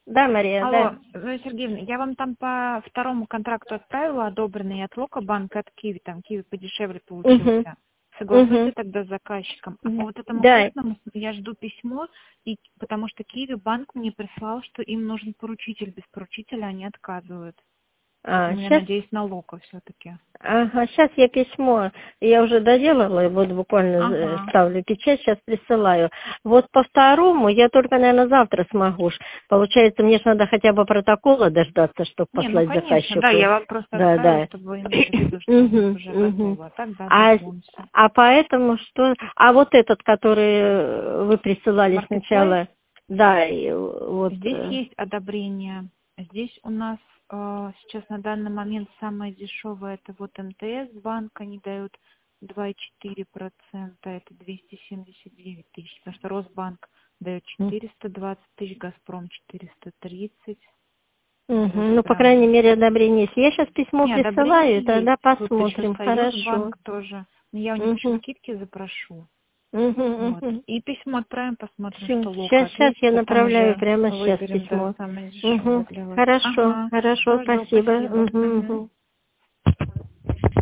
Да, Мария, да. Алло, Зоя Сергеевна, я вам там по второму контракту отправила одобренный от Локобанка, от Киви, там Киви подешевле Угу. получился. Угу. Согласуйте тогда с заказчиком. А по вот этому Да. крупному я жду письмо, и, потому что Киви банк мне прислал, что им нужен поручитель, без поручителя они отказывают. Поэтому я Сейчас. надеюсь на Локо все-таки. Ага, сейчас я письмо, я уже доделала, вот буквально Ага. ставлю печать, сейчас присылаю. Вот по второму я только, наверное, завтра смогу. Получается, мне же надо хотя бы протокола дождаться, чтобы Не, ну послать конечно, да, заказчику. я вам просто Да, отправила, да. чтобы вы имели в виду, что у них уже готово. А так, да, А, дождемся. а поэтому что... А вот этот, который вы присылали Marketplace. сначала, да, и вот... Здесь есть одобрение. Здесь у нас сейчас на данный момент самое дешевое это вот МТС банк, они дают 2,4%, это 279 тысяч, потому что Росбанк дает 420 тысяч, Газпром 430. Даже Ну, по крайней странно. мере, одобрение есть. Я сейчас письмо Не, одобрение присылаю, есть. тогда Тут еще посмотрим. Хорошо. Союзбанк тоже. Но я у них еще Угу. скидки запрошу. Угу, Вот. угу. И письмо отправим, посмотрим, Все. что Лока Сейчас я ответит, а там направляю уже прямо сейчас выберем, да, письмо. самое дешевое Угу. для вас. Хорошо, Ага. хорошо, Все, спасибо. спасибо. Угу, Мгм. угу.